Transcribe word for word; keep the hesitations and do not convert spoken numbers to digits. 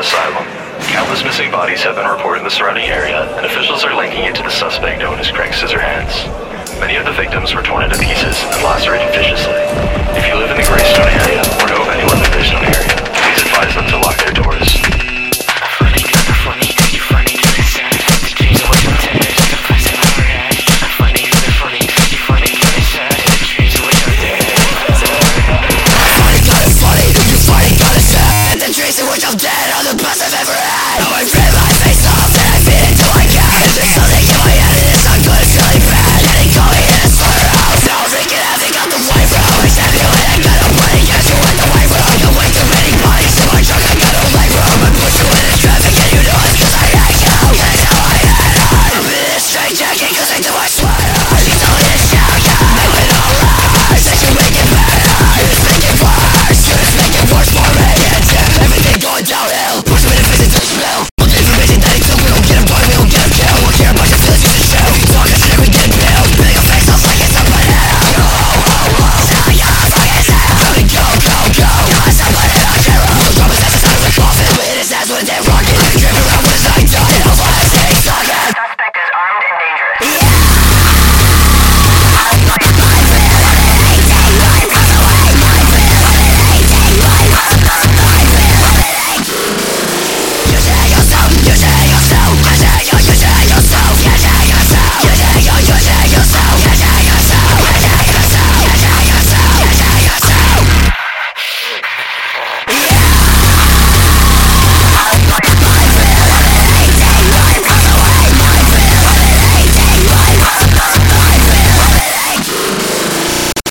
asylum. Countless missing bodies have been reported in the surrounding area, and officials are linking it to the suspect known as Craig Scissorhands. Many of the victims were torn into pieces and lacerated viciously. If you live in the Greystone area or know of anyone